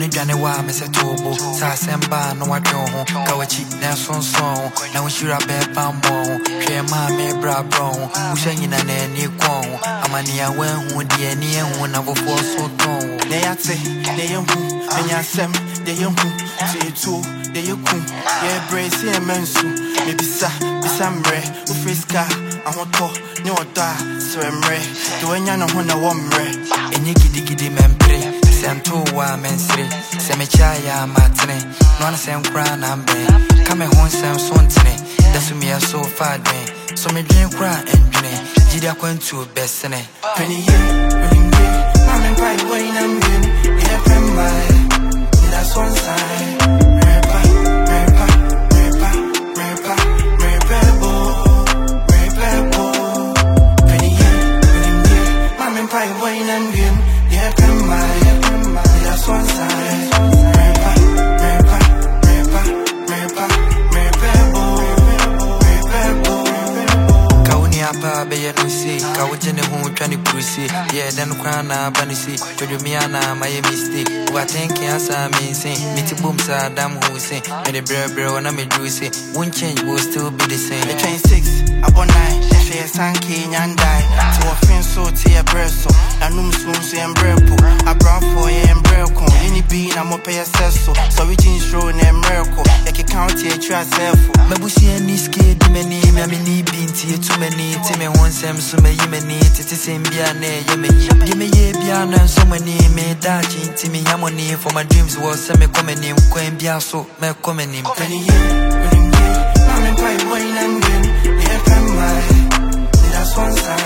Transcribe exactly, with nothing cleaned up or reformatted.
Money Johnny wa me se tobo. Sa semba no wadon. Kawachi na son son. Na we shura be bambo. Hwe ma me bra bro. Usha nyina na ni kwon. Amani a wen hu de ni hu na vo fo so ton. Ne yate, ne yempu, enya sem, de yempu, se tu, de yeku. Ye brace ye mensu. Me bisa, bisa mre, u friska, ahoto, ni oda, so emre. Do enya no ho na wo mre. Enye gidi gidi mempre. Sento wa mensre. Se me chaya matne. No na sem kra na mbe. Kame hon sem sontne. Dasu me so fad me. So me dream kra endwene. Gidi akwantu besene. Penny ye, penny ye. Mama pai when I'm in. Yeah, pen by. That's one side. Repa, repa, repa, repa, repebo, repebo. Penny ye, penny ye. Mama pai when I'm in. Yeah, pen by. That's one side. Repa, repa, repa, repa, repebo, repebo. Kauni apa be ye no see. Kawjene hu twani kurisi. Yeah, then kwa na banisi. Jojumiana my mistake. Wa thinking asa me say. Miti boom sa dam who say. Me the bro bro na me do say. Won't change, will still be the same. The twenty-six, upon nine. She a sanky and die. To a fin so tea bresso. Na num soon say embrepo. I brought for ye embreco. Any bean I'm up a sesso. So we jeans throw in miracle. Like a county a try self. Mabusi any skid many me ni binti too many time one sem so me yimeni tete sembia na yeme give me ye bia na so many me dachi ntimi yamoni for my dreams was se me come nim kwan bia so me come nim penny ye penny ye mama pai when I'm in yeah come my that's one side